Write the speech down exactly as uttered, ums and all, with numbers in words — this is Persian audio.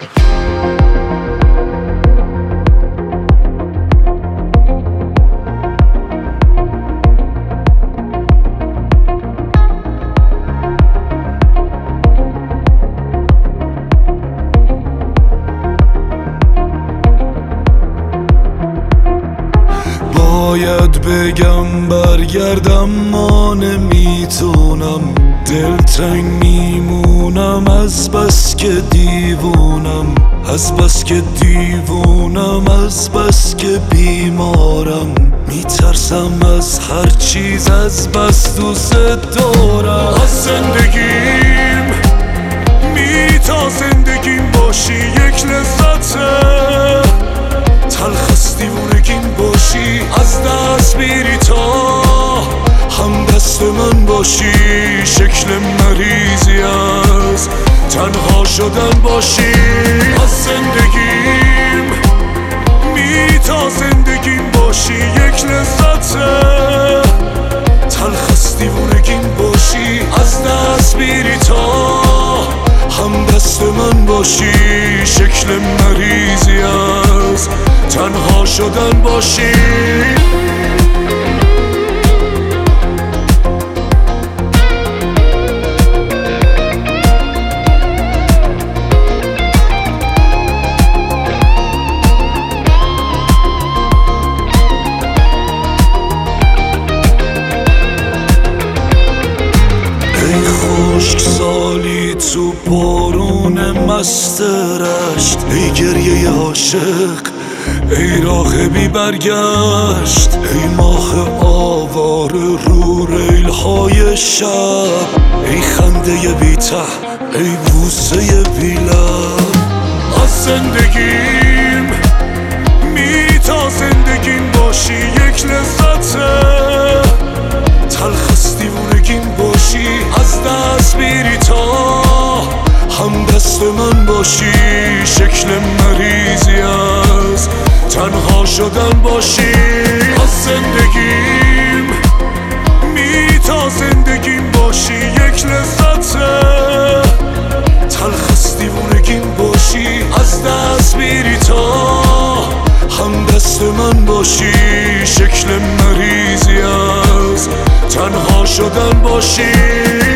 باید بگم برگردم ما نمیتونم، دلتنگ میمونم از بس که دیوونم، از بس که دیوونم، از بس که بیمارم، میترسم از هر چیز از بس دوست دارم. از زندگیم می تا زندگیم باشی یک لذته، تلخ از دیوونگیم باشی، از دست بیری تا هم دست من باشی، شکل مریضی از تنها شدن باشی. از زندگیم می تا زندگیم باشی یک لذته، تلخ از دیوونگیم باشی، از دست بیری تا هم دست من باشی، شکل مریضی از تنها شدن باشی. ای خشک سالی تو بارون مست رشت، ای گریه عاشق، ای راه بی برگشت، ای ماه آوار رو ریل های شب، ای خنده بی ته، ای بوسه بی لب. از زندگیم می تا زندگیم باشی یک لذته، تلخ از دیوونگیم باشی، از دست بیری تا هم دست من باشی، شکل مریضی از تنها شدن باشی. از زندگیم می تا زندگیم باشی یک لذته، تلخ از دیوونگیم باشی، از دست بیری تا هم دست من باشی، شکل مریضی از تنها شدن باشی.